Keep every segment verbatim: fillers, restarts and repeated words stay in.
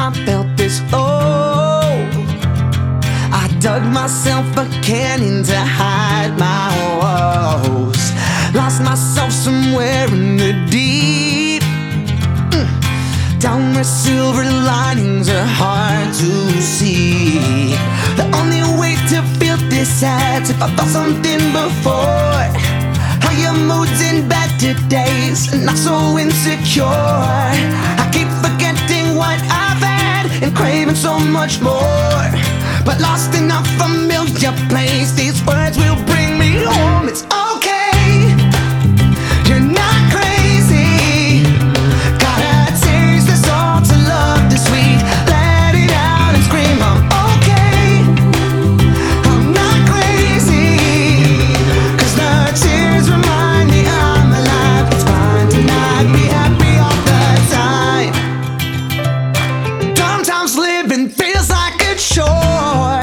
I felt this low, I dug myself a canyon to hide my woes. Lost myself somewhere in the deep, mm. down where silver linings are hard to see. The only way to feel this sad's if I felt something before. How your mood's in bad todays, not so insecure. I keep forgetting what I've had and craving so much more. But lost in a familiar place, these words will bring me home. It's okay, you're not crazy. Gotta taste the salt to love the sweet. Let it out and scream, I'm okay, I'm not crazy. Cause the tears remind me I'm alive. It's fine to not be happy all the time. Sometimes living feels like a chore,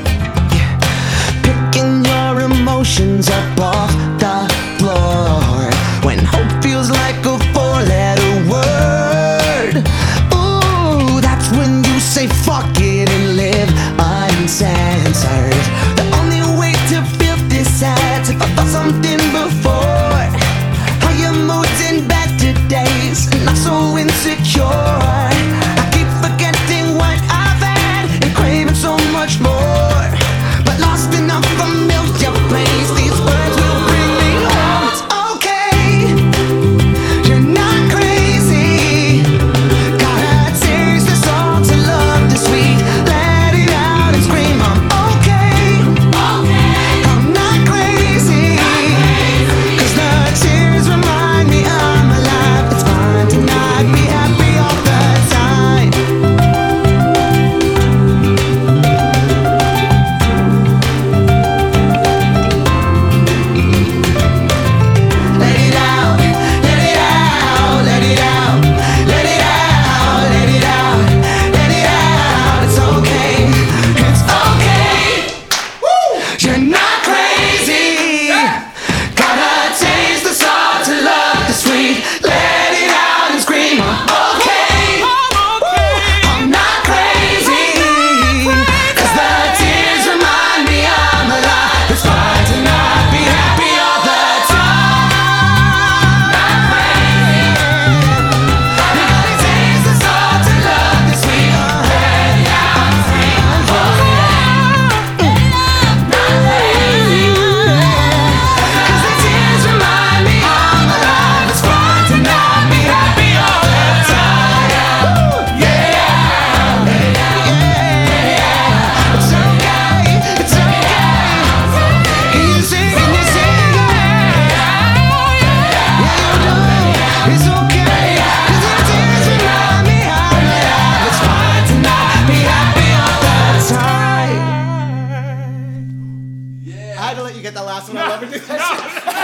picking your emotions up off the floor. When hope feels like a four-letter word, ooh, that's when you say fuck it and live uncensored. The only way to feel this sad's if I felt something before. How your mood's in bad todays, not so insecure. I keep forgetting what I've had and craving so much more. But lost in a familiar place, these words will bring me home. It's okay, you're not crazy. Gotta taste the salt to love the sweet. Let it out and scream, I'm okay, I'm not crazy. Cause the tears remind me I'm alive. It's fine to not be happy all the time. Let it out, let it out, let it out, let it out, let it out, let it out. It's okay, it's okay. You're not crazy. Gotta taste the salt to love the sweet. Let it out and scream, I'm okay, I'm not crazy. Cause the tears remind me I'm alive. It's fine to not be happy all the time. Not crazy. You gotta taste the salt to love the sweet. Let it out and scream, I'm okay, not crazy. Cause the tears remind me I'm alive. It's fine to not be happy all the time. Yeah, yeah, yeah. It's okay, it's okay. You sing and you sing, yeah, you do. It's okay, cause the tears remind me I'm alive. It's fine to not be happy all the time. I had to let you get that last one. I love it.